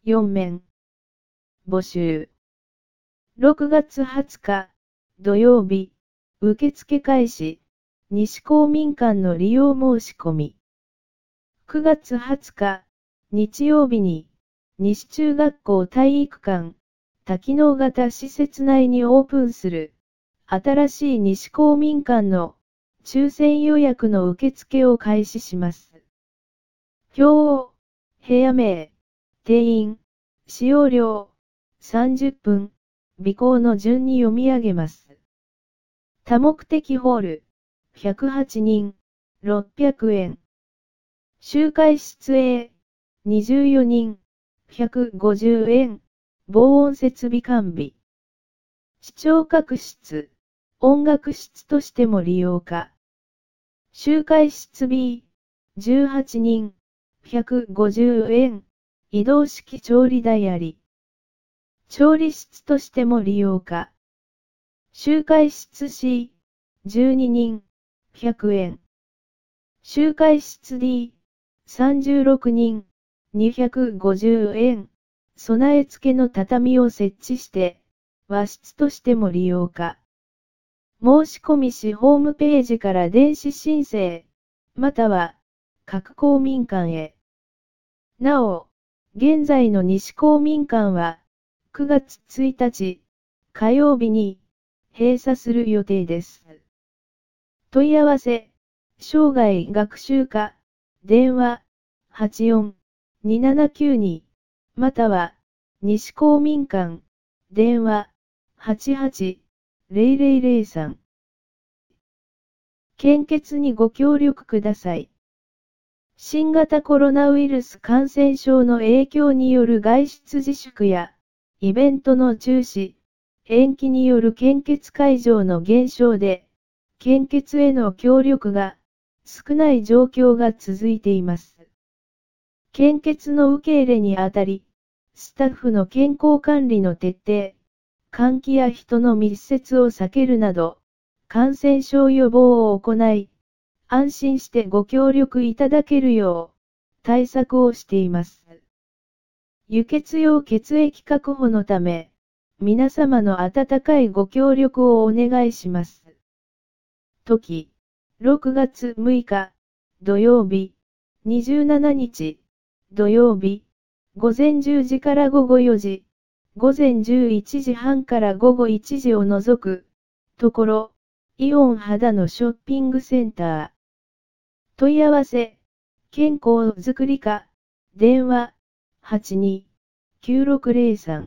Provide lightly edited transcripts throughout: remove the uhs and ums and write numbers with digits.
4面。募集。6月20日、土曜日、受付開始、西公民館の利用申し込み。9月20日、日曜日に、西中学校体育館、多機能型施設内にオープンする、新しい西公民館の抽選予約の受付を開始します。表を、部屋名、定員、使用料、30分、備考の順に読み上げます。多目的ホール、108人、600円。集会室 A、24人、150円。防音設備完備。視聴覚室、音楽室としても利用可。集会室 B、18人、150円。移動式調理台あり。調理室としても利用可。集会室 C、12人、100円。集会室 D、36人、250円。備え付けの畳を設置して、和室としても利用可。申し込みしホームページから電子申請、または、各公民館へ。なお、現在の西公民館は、9月1日、火曜日に、閉鎖する予定です。問い合わせ、生涯学習課、電話、84-2792、または、西公民館、電話、88-0003。献血にご協力ください。新型コロナウイルス感染症の影響による外出自粛や、イベントの中止、延期による献血会場の減少で、献血への協力が少ない状況が続いています。献血の受け入れにあたり、スタッフの健康管理の徹底、換気や人の密接を避けるなど、感染症予防を行い、安心してご協力いただけるよう、対策をしています。輸血用血液確保のため、皆様の温かいご協力をお願いします。時、6月6日、土曜日、27日、土曜日、午前10時から午後4時、午前11時半から午後1時を除く、ところ、イオン肌のショッピングセンター。問い合わせ、健康づくり課、電話、82-9603。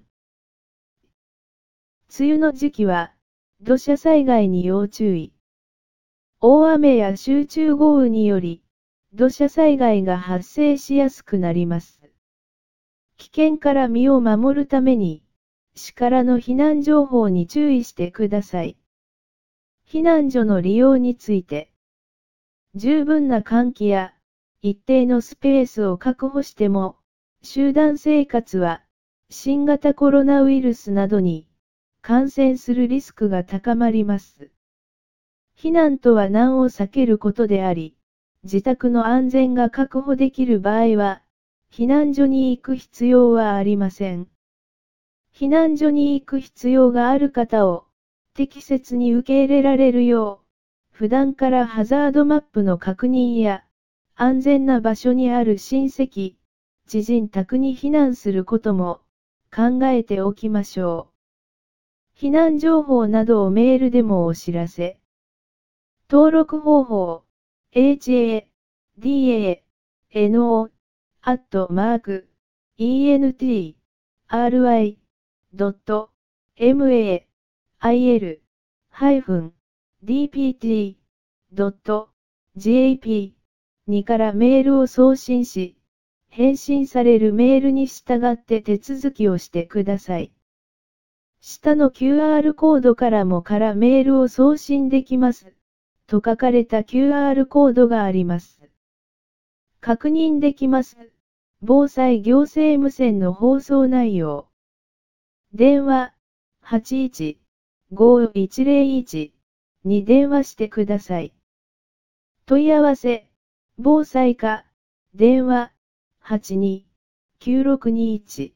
梅雨の時期は、土砂災害に要注意。大雨や集中豪雨により、土砂災害が発生しやすくなります。危険から身を守るために、市からの避難情報に注意してください。避難所の利用について、十分な換気や一定のスペースを確保しても、集団生活は新型コロナウイルスなどに感染するリスクが高まります。避難とは難を避けることであり、自宅の安全が確保できる場合は、避難所に行く必要はありません。避難所に行く必要がある方を適切に受け入れられるよう、普段からハザードマップの確認や、安全な場所にある親戚、知人宅に避難することも考えておきましょう。避難情報などをメールでもお知らせ。登録方法、HADANO@entry-dpt.jp にからメールを送信し、返信されるメールに従って手続きをしてください。下の QR コードからもメールを送信できます。と書かれた QR コードがあります。確認できます。防災行政無線の放送内容。電話、81-5101に電話してください。問い合わせ、防災課、電話、82-9621